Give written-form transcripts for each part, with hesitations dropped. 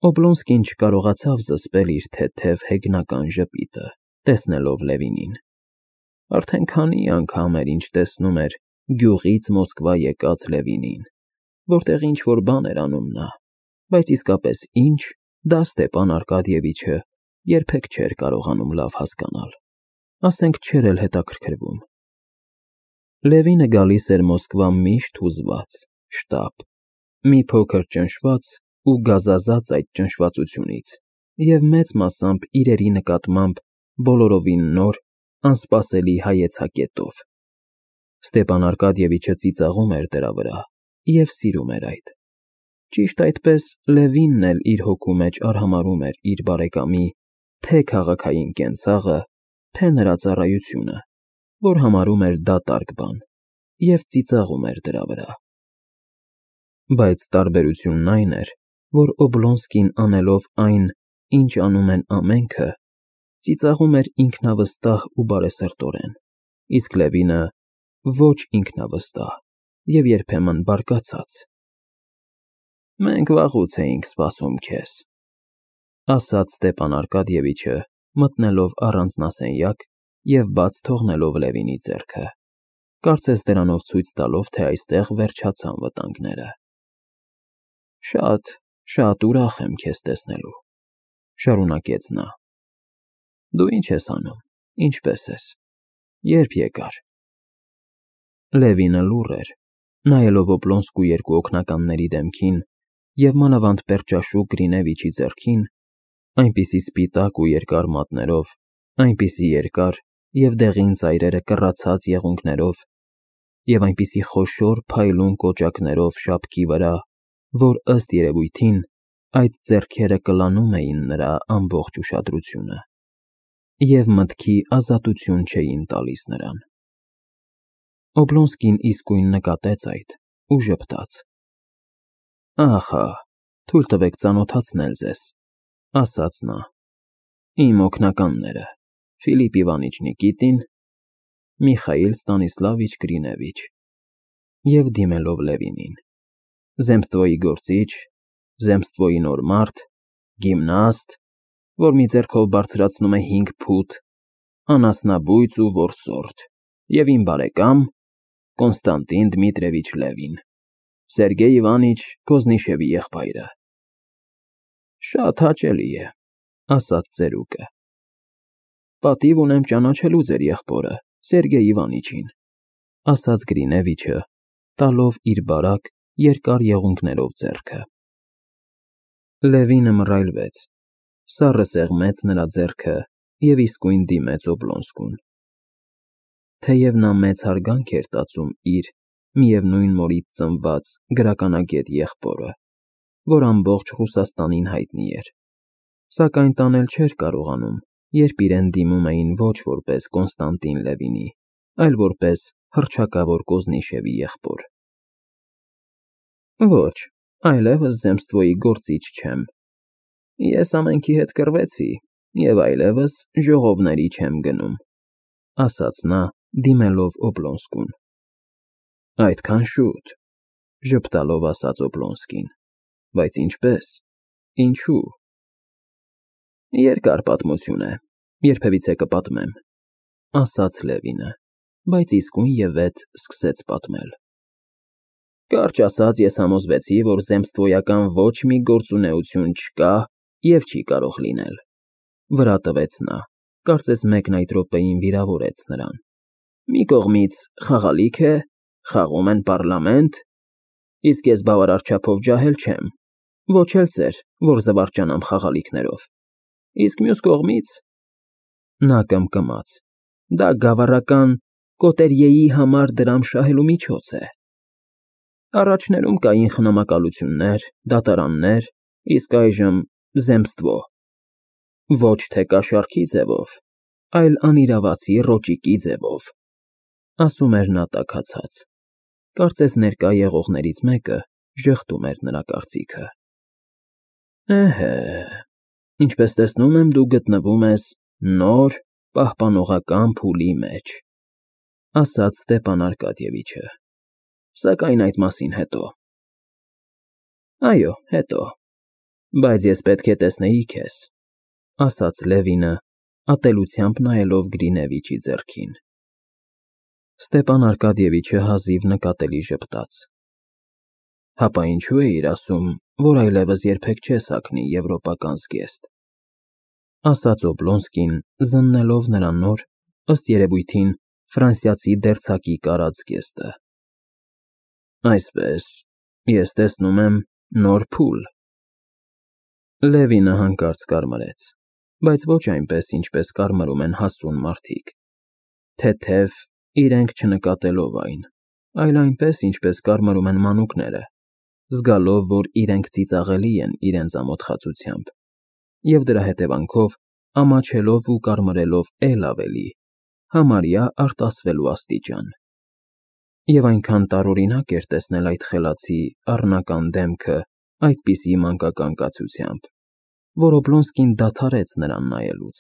Օբլոնսկին չկարողացավ զսպել իր թեթև հեգնական ժպիտը, տեսնելով Լևինին։ Արդեն քանի անգամ էր, ինչ տեսնում էր գյուղից Մոսկվա եկած Լևինին, որտեղ ինչ-որ բան էր անում նա, բայց իսկապես ինչ, դա Ստեփան Արկադիևիչը երբեք չէր կարողանում լավ հասկանալ, ասենք չէր էլ հետաքրքրվում։ Լևինը գալիս էր Մոսկվա միշտ հուզված, շտապ, մի փոքր ճնշված ու գազազած այդ ճնշվածությունից և մեծ մասամբ իրերի նկատմամբ բոլորովին նոր, անսպասելի հայեցակետով։ Ստեփան Արկադիևիչը ծիծաղում էր դրա վրա և սիրում էր այդ։ Ճիշտ այդպես Լևինն էլ իր հոգու մեջ արհամարհում էր իր բարեկամի թե քաղաքային կենցաղը, թե նրա ծառայությունը, որ համարում էր դատարկ բան, և ծիծաղում էր դրա վրա։ Բայց տարբերությունն այն էր, որ Օբլոնսկին անելով այն, ինչ անում են ամենքը, ծիծաղում էր ինքնավստահ ու բարեսրտորեն, իսկ Լևինը ոչ ինքնավստահ և երբեմն բարկացած։ «Մենք վաղուց էինք սպասում քեզ», ասաց Ստեփան Արկադիևիչը, մտնելով առանձնասենյակ և բաց թողնելով Լևինի ձեռքը, կարծես դրանով ցույց տալով, թե այստեղ վերջացան վտանգները։ Շատ ուրախ եմ քեզ տեսնելու, շարունակեց նա։ Դու ինչ ես անում, ինչպե՞ս ես, երբ եկար։ Լևինը լուռ էր, նայելով Օբլոնսկու երկու օգնականների դեմքին և մանավանդ պերճաշուք Գրինևիչի ձեռքին, այնպիսի սպիտակ ու երկար մատներով, այնպիսի երկար և դեղին ծայրերը կռացած եղունգներով և այնպիսի խոշոր փայլուն կոճակներով շապքի վրա, որ ըստ երևույթին այդ ձեռքերը կլանում էին նրա ամբողջ ուշադրությունը և մտքի ազատություն չէին տալիս նրան։ Օբլոնսկին իսկույն նկատեց այդ ու ժպտաց։ Ահա, թույլ տվեք ծանոթացնել ձեզ, ասաց նա, իմ օգնականները, Ֆիլիպ Իվանիչ Նիկիտին, Միխայիլ Ստանիսլավիչ Գրինևիչ, և դիմելով Լևինին, Զեմստվոյի գործիչ, Զեմստվոյի նոր մարդ, գիմնաստ, որ մի ձեռքով բարձրացնում է 5 ֆուտ, անասնաբույծ ու որսորդ, և իմ բարեկամ Կոնստանտին Դմիտրիևիչ Լևին, Սերգեյ Իվանիչ Կոզնիշևի եղբայրը։ Շատ հաճելի է, ասաց ծերուկը։ Պատիվ ունեմ ճանաչելու ձեր եղբորը, Սերգեյ Իվանիչին, ասաց Գրինևիչը, տալով իր բարակ, երկար եղունգներով ձեռքը։ Լևինը մռայլվեց, սառը սեղմեց նրա ձեռքը և իսկույն դիմեց Օբլոնսկուն։ Թեև նա մեծ հարգանք էր տածում իր միևնույն մորից ծնված գրականագետ եղբորը, որ ամբողջ Ռուսաստանին հայտնի էր, սակայն տանել չէր կարողանում, երբ իրեն դիմում էին ոչ որպես Կոնստանտին Լևինի, այլ որպես հռչակավոր Կոզնիշևի եղբոր։ Ոչ, այլևս Զեմստվոյի գործիչ չեմ։ Ես ամենքի հետ կռվեցի և այլևս ժողովների չեմ գնում, ասաց նա, դիմելով Օբլոնսկուն։ Այդքան շուտ, ժպտալով ասաց Օբլոնսկին, բայց ինչպես, ինչու։ Երկար պատմություն է, երբևիցե կպատմեմ, ասաց Լևինը, բայց իսկույնևեթ սկսեց պատմել։ Կարճ ասած, ես համոզվեցի, որ զեմստվոյական ոչ մի գործունեություն չկա և չի կարող լինել, վրա տվեց նա, կարծես մեկն այդ րոպեին վիրավորեց նրան։ Մի կողմից խաղալիք է, խաղում են պառլամենտ, իսկ ես բավարար չափով ջահել չեմ, ոչ էլ ծեր, որ զվարճանամ խաղալիքներով, իսկ մյուս կողմից… Նա կմկմաց, դա գավառական կոտերիեի համար դրամ շահելու միջոց է։ Առաջներում կային խնամակալություններ, դատարաններ, իսկ այժմ zemstvo, ոչ թե կաշառքի ձևով, այլ անիրավացի ռոճիկի ձևով, ասում էր նա տաքացած, կարծես ներկա եղողներից մեկը ժխտում էր նրա կարծիքը։ Էհե, ինչպես տեսնում եմ, դու գտնվում ես նոր պահպանողական փուլի մեջ, ասաց Ստեփան Արկադիևիչը, սակայն այդ մասին հետո։ Այո, հետո, Բայց ես պետք է տեսնեի քեզ, ասաց Լևինը, ատելությամբ նայելով Գրինևիչի ձեռքին։ Ստեպան Արկադիևիչը հազիվ նկատելի ժպտաց։ Հապա ինչու էիր ասում, որ այլևս երբեք չես հագնի եվրոպական զգեստ, ասաց Օբլոնսկին, զննելով նրա նոր, ըստ երևույթին, ֆրանսիացի դերձակի կարած զգեստը։ Այսպես, ես տեսնում եմ նոր փուլ։ Լևինը հանկարծ կարմրեց, բայց ոչ այնպես, ինչպես կարմրում են հասուն մարդիկ, թեթև, իրենք չնկատելով այն, այլ այնպես, ինչպես կարմրում են մանուկները, զգալով, որ իրենք ծիծաղելի են իրենց ամոթխածությամբ, և դրա հետևանքով ամաչելով ու կարմրելով էլ ավելի, համարյա արտասվելու աստիճան։ Եվ այնքան տարօրինակ էր տեսնել այդ խելացի, առնական դեմքը այդպիսի մանկական կացությամբ, որ Օբլոնսկին դադարեց նրան նայելուց։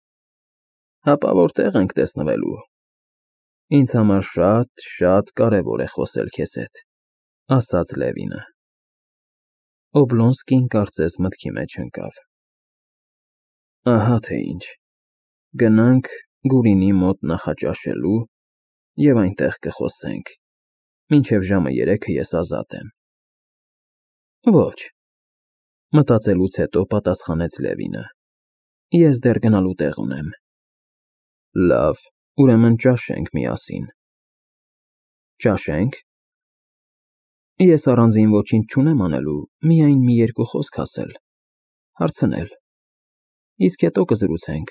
Հապա որտեղ ենք տեսնվելու։ Ինձ համար շատ կարևոր է խոսել քեզ հետ, ասաց Լևինը։ Օբլոնսկին կարծես մտքի մեջ ընկավ։ Ահա թե ինչ, գնանք Գուրինի մոտ նախաճաշելու և այնտեղ կխոսենք, մինչև ժամը 3-ը ես ազատ եմ։ Ոչ, մտածելուց հետո պատասխանեց Լևինը, ես դեռ գնալու տեղ ունեմ։ Լավ, ուրեմն ճաշենք միասին։ Ճաշենք։ Ես առանձին ոչինչ չունեմ անելու, միայն մի երկու խոսք ասել, հարցնել, իսկ հետո կզրուցենք։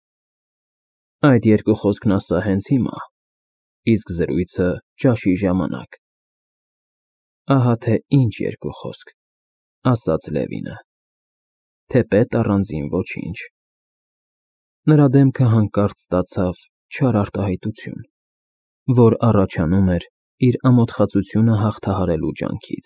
Այդ երկու խոսքն ասա հենց հիմա, իսկ զրույցը ճաշի ժամանակ։ Ահա թե ինչ երկու խոսք, ասաց Լևինը, թեպետ առանձին ոչինչ։ Նրա դեմքը հանկարծ ստացավ չար արտահայտություն, որ առաջանում էր իր ամոթխածությունը հաղթահարելու ջանքից։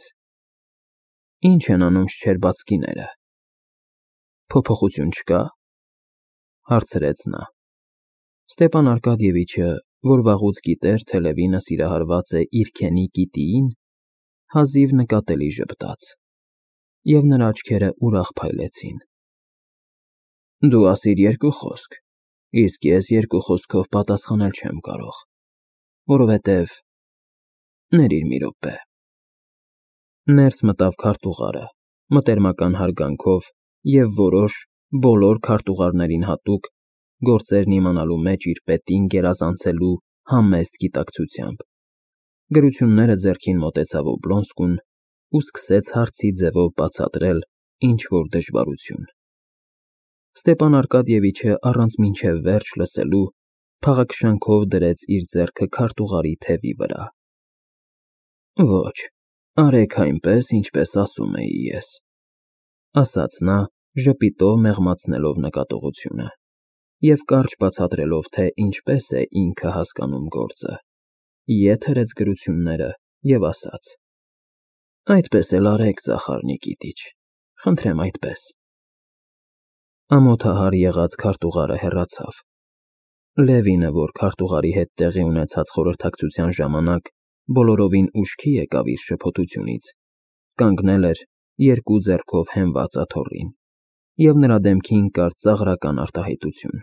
Ինչ են անում շչերբացկիները։ Փոփոխություն չկա, հարցրեց նա։ Ստեպան Արկադիևիչը, որ վաղուց գիտեր, թե Լևինը սիրահարված է իր քենի կիտիին, հազիվ նկատելի ժպտաց, և նրա աչքերը ուրախ փայլեցին։ Դու ասիր երկու խոսք, իսկ ես երկու խոսքով պատասխանել չեմ կարող, որովհետև… Ներիր մի րոպե։ Ներս մտավ քարտուղարը, մտերմական հարգանքով և որոշ, բոլոր քարտուղարներին հատուկ, գործերն իմանալու մեջ իր պետին գերազանցելու համեստ գիտակցությամբ։ Գրությունները ձեռքին մոտեցավ Օբլոնսկուն ու սկսեց հարցի ձևով բացատրել ինչ-որ դժվարություն։ Ստեպան Արկադիևիչը առանց մինչև վերջ լսելու փաղաքշանքով դրեց իր ձեռքը քարտուղարի թևի վրա։ Ոչ, արեք այնպես, ինչպես ասում էի ես, ասաց նա, ժպիտով մեղմացնելով նկատողությունը, և կարճ բացատրելով, թե ինչպես է ինքը հասկանում գործը, ետ հրեց գրությունները և ասաց. Այդպես էլ արեք, Զախար Նիկիտիչ, խնդրեմ այդպես։ Ամոթահար եղած քարտուղարը հեռացավ։ Լևինը, որ քարտուղարի հետ տեղի ունեցած խորհրդակցության ժամանակ բոլորովին ուշքի եկավ իր շփոթությունից, կանգնել էր երկու ձեռքով հենված աթոռին, և նրա դեմքին կար ծաղրական արտահայտություն։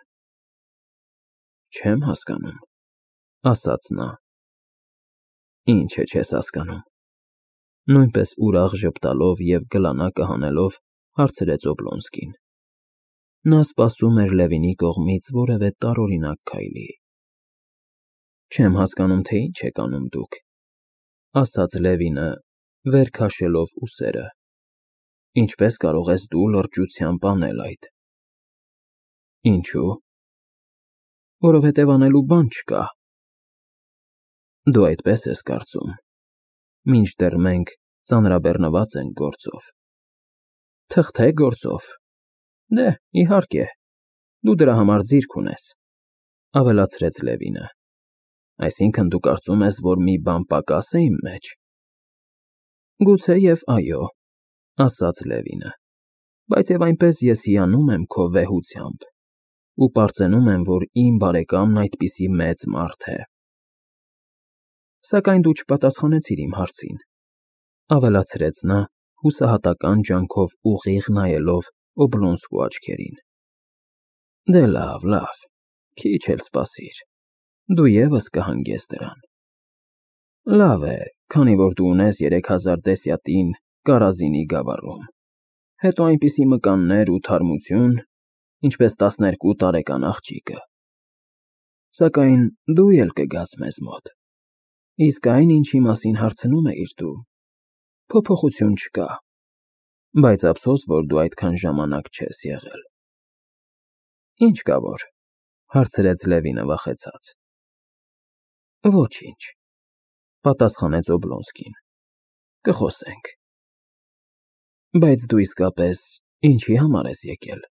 Չեմ հասկանում, ասաց նա։ Ինչը չես հասկանում, նույնպես ուրախ ժպտալով և գլանակը հանելով, հարցրեց Օբլոնսկին։ Նա սպասում էր Լևինի կողմից որևէ տարօրինակ քայլի։ Չեմ հասկանում, թե ինչ եք անում դուք, ասաց Լևինը, վեր քաշելով ուսերը։ Ինչպես կարող ես դու լրջությամբ անել այդ։ Ինչու՞։ Որովհետև անելու բան չկա։ Դու այդպես ես կարծում, մինչդեռ մենք ծանրաբեռնված ենք գործով։ Թղթե գործով։ Դե, իհարկե, դու դրա համար ձիրք ունես, ավելացրեց Լևինը։ Այսինքն դու կարծում ես, որ մի բան պակաս է իմ մեջ։ Գուցեև այո, ասաց Լևինը, բայց և այնպես ես հիանում եմ քո վեհությամբ ու պարծենում եմ, որ իմ բարեկամն այդպիսի մեծ մարդ է։ Սակայն դու չպատասխանեցիր իմ հարցին, ավելացրեց նա, հուսահատական ջանքով ուղիղ նայելով Օբլոնսկու աչքերին։ Դե լավ, քիչ էլ սպասիր, դու ևս կհանգես դրան։ Լավ է, քանի որ դու ունես 3000 դեսյատին Կարազինի գավառում, հետո այնպիսի մկաններ ու թարմություն, ինչպես 12 տարեկան աղջիկը։ Սակայն դու էլ կգաս մեզ մոտ, իսկ այն, ինչի մասին հարցնում էիր դու, փոփոխություն չկա, բայց ափսոս, որ դու այդքան ժամանակ չես եղել։ Ինչ կա որ, հարցրեց Լևինը վախեցած։ Ոչինչ, պատասխանեց Օբլոնսկին, կխոսենք։ Բայց դու իսկապես ինչի համար ես եկել։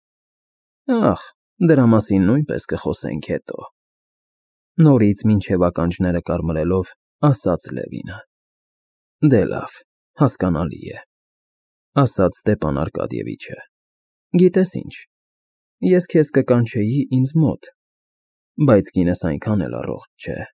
Ախ, դրա մասին նույնպես կխոսենք հետո։ Նորից մինչև ականջները կարմրելով, ասաց Լևինը։ Դե լավ, հասկանալի է, ասաց Ստեփան Արկադիևիչը։ Գիտես ինչ, ես քեզ կկանչեի ինձ մոտ, բայց կինս այնքան էլ առողջ չէ։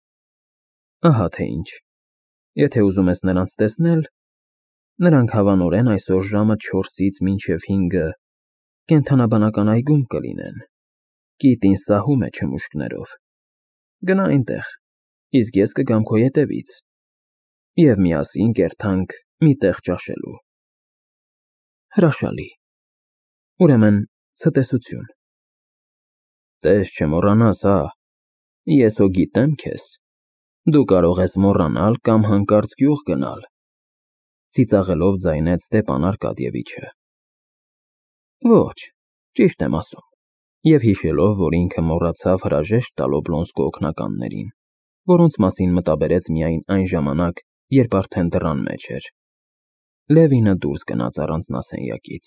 Ահա թե ինչ, եթե ուզում ես նրանց տեսնել, նրանք հավանորեն այսօր ժամը 4-ից մինչև 5-ը կենդանաբանական այգում կլինեն, կիտին սահում է չմուշկներով։ Գնա այնտեղ, իսկ ես կգամ քո ետևից, և միասին կերթանք մի տեղ ճաշելու։ Հրաշալի։ Ուրեմն, ցտեսություն։ Տես չմոռանաս, ես հո գիտեմ քեզ, դու կարող ես մոռանալ կամ հանկարծ գյուղ գնալ, ծիծաղելով ձայնեց Ստեփան Արկադիևիչը։ Ոչ, ճիշտ եմ ասում, և հիշելով, որ ինքը մոռացավ հրաժեշտ տալ Օբլոնսկու օգնականներին, որոնց մասին մտաբերեց միայն այն ժամանակ, երբ արդեն դռան մեջ էր, Լևինը դուրս գնաց առանձնասենյակից։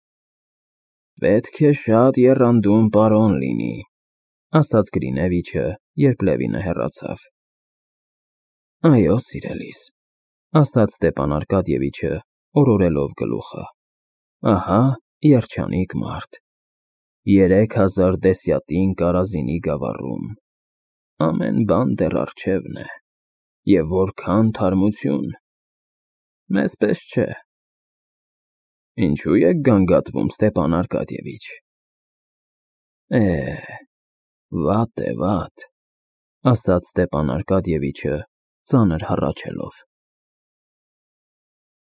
Պետք է շատ եռանդուն պարոն լինի, ասաց Գրինևիչը, երբ Լևինը հեռացավ։ Այո, սիրելիս, ասաց Ստեփան Արկադիևիչը, օրորելով գլուխը։ Ահա, երջանիկ մարդ, 3000 դեսյատին Կարազինի գավառում, ամեն բան դեռ առջևն է, և որքան թարմություն, մեզ պես չէ։ Ինչու եք գանգատվում, Ստեփան Արկադիևիչ։ Վատ է, ասաց Ստեփան Արկադիևիչը, ծանր հառաչելով։